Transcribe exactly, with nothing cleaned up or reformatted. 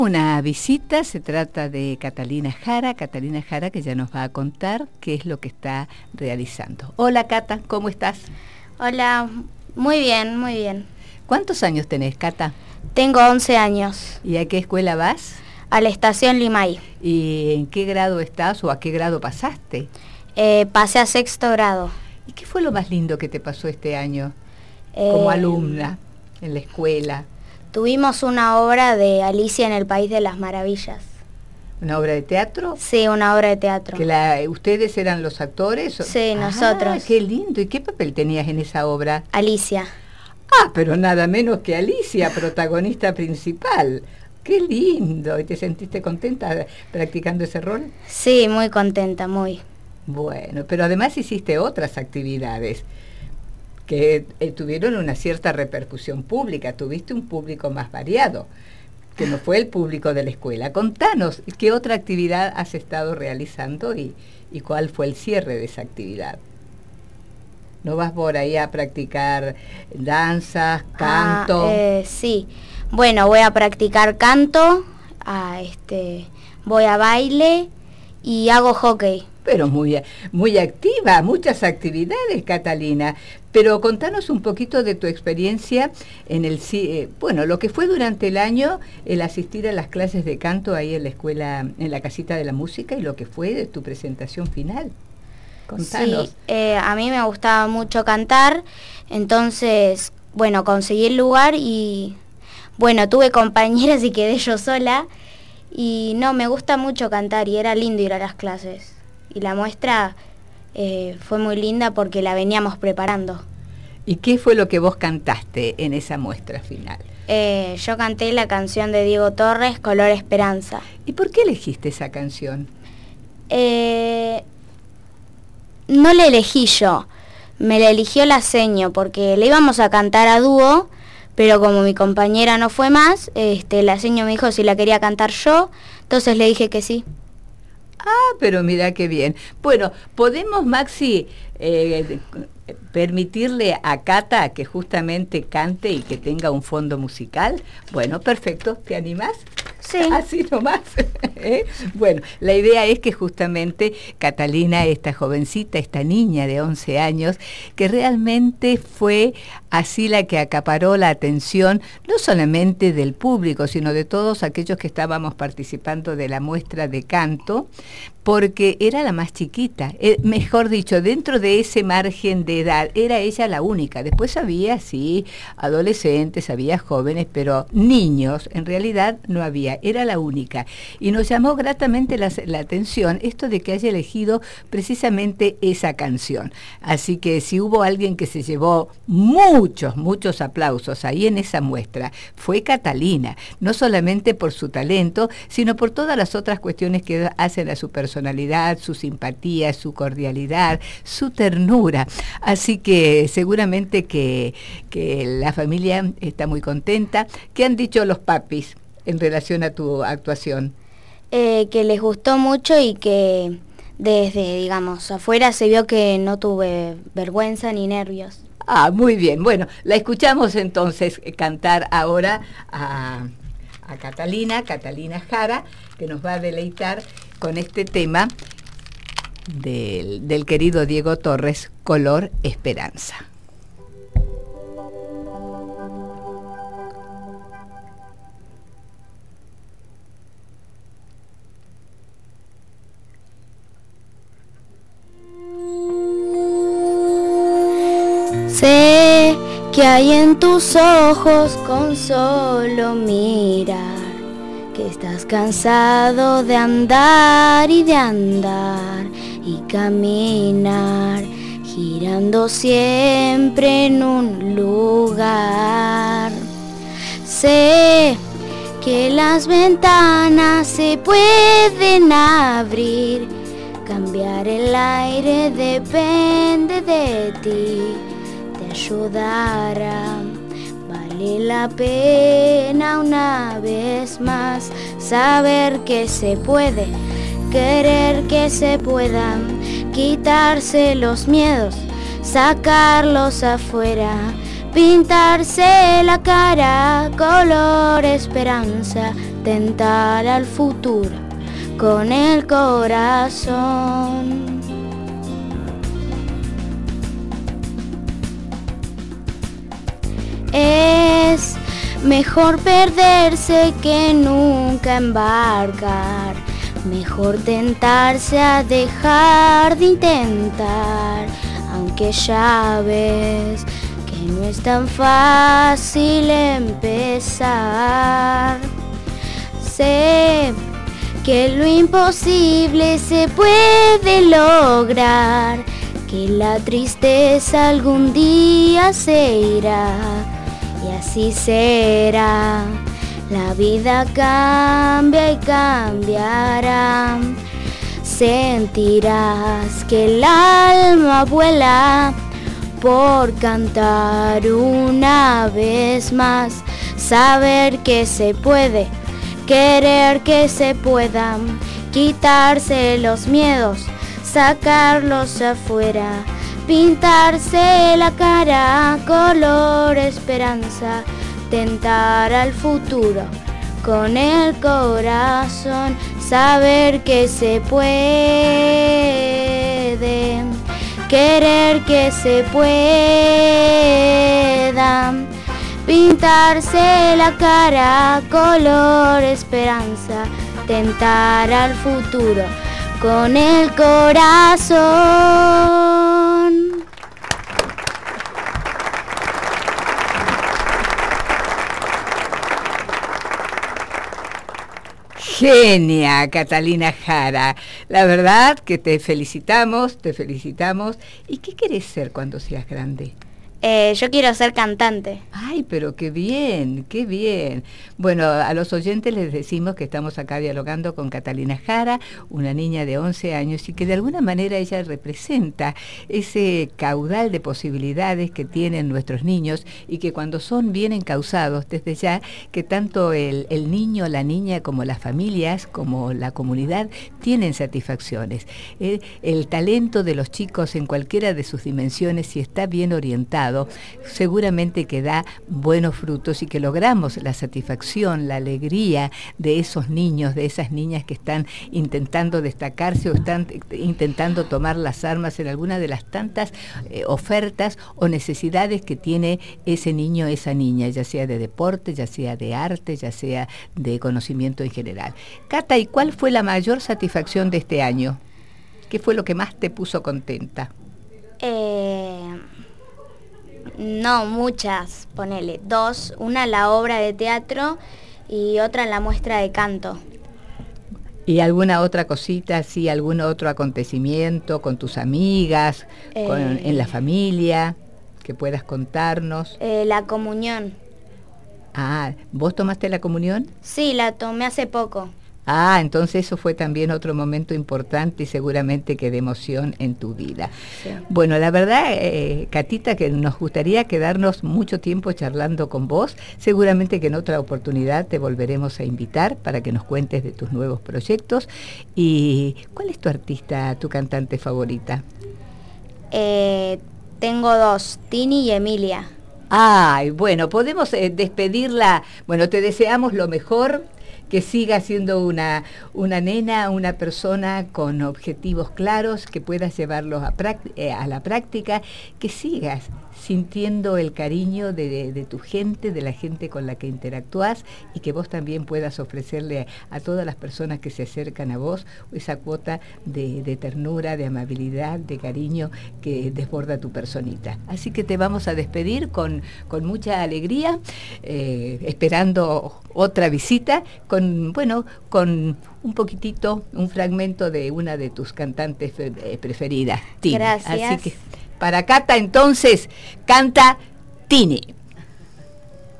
Una visita, se trata de Catalina Jara, Catalina Jara que ya nos va a contar qué es lo que está realizando. Hola Cata, ¿cómo estás? Hola, muy bien, muy bien. ¿Cuántos años tenés, Cata? Tengo once años. ¿Y a qué escuela vas? A la estación Limay. ¿Y en qué grado estás o a qué grado pasaste? Eh, pasé a sexto grado. ¿Y qué fue lo más lindo que te pasó este año Eh, como alumna en la escuela? Tuvimos una obra de Alicia en el País de las Maravillas. ¿Una obra de teatro? Sí, una obra de teatro. ¿Que la, ustedes eran los actores? Sí, nosotros. Ah, qué lindo. ¿Y qué papel tenías en esa obra? Alicia. Ah, pero nada menos que Alicia, protagonista principal. ¡Qué lindo! ¿Y te sentiste contenta practicando ese rol? Sí, muy contenta, muy. Bueno, pero además hiciste otras actividades que eh, tuvieron una cierta repercusión pública. Tuviste un público más variado, que no fue el público de la escuela. Contanos, ¿qué otra actividad has estado realizando y, y cuál fue el cierre de esa actividad? ¿No vas por ahí a practicar danzas, canto? Ah, eh, sí. Bueno, voy a practicar canto, a este, voy a baile y hago hockey. Pero muy, muy activa, muchas actividades, Catalina. Pero contanos un poquito de tu experiencia en el, eh, bueno, lo que fue durante el año el asistir a las clases de canto ahí en la escuela, en la casita de la música, y lo que fue de tu presentación final. Contanos. Sí, eh, a mí me gustaba mucho cantar, entonces, bueno, conseguí el lugar y, bueno, tuve compañeras y quedé yo sola. Y no, me gusta mucho cantar y era lindo ir a las clases. Y la muestra eh, fue muy linda porque la veníamos preparando. ¿Y qué fue lo que vos cantaste en esa muestra final? Eh, yo canté la canción de Diego Torres, Color Esperanza. ¿Y por qué elegiste esa canción? Eh, no la elegí yo, me la eligió la seño porque le íbamos a cantar a dúo, pero como mi compañera no fue más, este, la seño me dijo si la quería cantar yo, entonces le dije que sí. Ah, pero mira qué bien. Bueno, ¿podemos, Maxi, eh, permitirle a Cata que justamente cante y que tenga un fondo musical? Bueno, perfecto. ¿Te animás? Sí. Así nomás. ¿Eh? Bueno, la idea es que justamente Catalina, esta jovencita, esta niña de once años, que realmente fue así la que acaparó la atención, no solamente del público, sino de todos aquellos que estábamos participando de la muestra de canto, porque era la más chiquita, eh, mejor dicho, dentro de ese margen de edad, era ella la única. Después había, sí, adolescentes, había jóvenes, pero niños, en realidad no había, era la única. Y nos llamó gratamente la, la atención esto de que haya elegido precisamente esa canción. Así que si hubo alguien que se llevó muchos, muchos aplausos ahí en esa muestra, fue Catalina, no solamente por su talento, sino por todas las otras cuestiones que hacen a su personalidad. personalidad, su simpatía, su cordialidad, su ternura. Así que seguramente que, que la familia está muy contenta. ¿Qué han dicho los papis en relación a tu actuación? Eh, que les gustó mucho y que desde, digamos, afuera se vio que no tuve vergüenza ni nervios. Ah, muy bien. Bueno, la escuchamos entonces cantar ahora a... a Catalina, Catalina Jara, que nos va a deleitar con este tema del, del querido Diego Torres, Color Esperanza. Sé que hay en tus ojos con solo mirar, que estás cansado de andar y de andar y caminar, girando siempre en un lugar. Sé que las ventanas se pueden abrir, cambiar el aire depende de ti, te ayudará. Vale la pena una vez más saber que se puede, querer que se pueda, quitarse los miedos, sacarlos afuera, pintarse la cara color esperanza, tentar al futuro con el corazón. Es mejor perderse que nunca embarcar, mejor tentarse a dejar de intentar, aunque ya ves que no es tan fácil empezar. Sé que lo imposible se puede lograr, que la tristeza algún día se irá, y así será. La vida cambia y cambiará. Sentirás que el alma vuela por cantar una vez más. Saber que se puede, querer que se pueda, quitarse los miedos, sacarlos afuera, pintarse la cara color esperanza, tentar al futuro con el corazón, saber que se puede, querer que se pueda, pintarse la cara color esperanza, tentar al futuro con el corazón. Genia, Catalina Jara. La verdad que te felicitamos, te felicitamos. ¿Y qué querés ser cuando seas grande? Eh, yo quiero ser cantante. Ay, pero qué bien, qué bien. Bueno, a los oyentes les decimos que estamos acá dialogando con Catalina Jara, una niña de once años, y que de alguna manera ella representa ese caudal de posibilidades que tienen nuestros niños y que cuando son bien encausados, desde ya, que tanto el, el niño, la niña, como las familias, como la comunidad, tienen satisfacciones. Eh, el talento de los chicos en cualquiera de sus dimensiones, si está bien orientado, seguramente que da buenos frutos y que logramos la satisfacción, la alegría de esos niños, de esas niñas que están intentando destacarse o están intentando tomar las armas en alguna de las tantas eh, ofertas o necesidades que tiene ese niño, esa niña, ya sea de deporte, ya sea de arte, ya sea de conocimiento en general. Cata, ¿y cuál fue la mayor satisfacción de este año? ¿Qué fue lo que más te puso contenta? Eh... No, muchas, ponele, dos, una la obra de teatro y otra la muestra de canto. ¿Y alguna otra cosita, así, algún otro acontecimiento con tus amigas, eh, con, en la familia, que puedas contarnos? Eh, la comunión. Ah, ¿vos tomaste la comunión? Sí, la tomé hace poco. Ah, entonces eso fue también otro momento importante y seguramente que de emoción en tu vida. Sí. Bueno, la verdad, eh, Catita, que nos gustaría quedarnos mucho tiempo charlando con vos. Seguramente que en otra oportunidad te volveremos a invitar para que nos cuentes de tus nuevos proyectos. ¿Y cuál es tu artista, tu cantante favorita? Eh, tengo dos, Tini y Emilia. Ay, bueno, podemos eh, despedirla. Bueno, te deseamos lo mejor. Que siga siendo una, una nena, una persona con objetivos claros, que puedas llevarlos a, eh, a la práctica, que sigas sintiendo el cariño de, de, de tu gente, de la gente con la que interactúas, y que vos también puedas ofrecerle a, a todas las personas que se acercan a vos esa cuota de, de ternura, de amabilidad, de cariño que desborda tu personita. Así que te vamos a despedir con, con mucha alegría, eh, esperando otra visita, con, bueno, con un poquitito, un fragmento de una de tus cantantes preferidas, Tini. Gracias. Así que para Cata, entonces, canta Tini.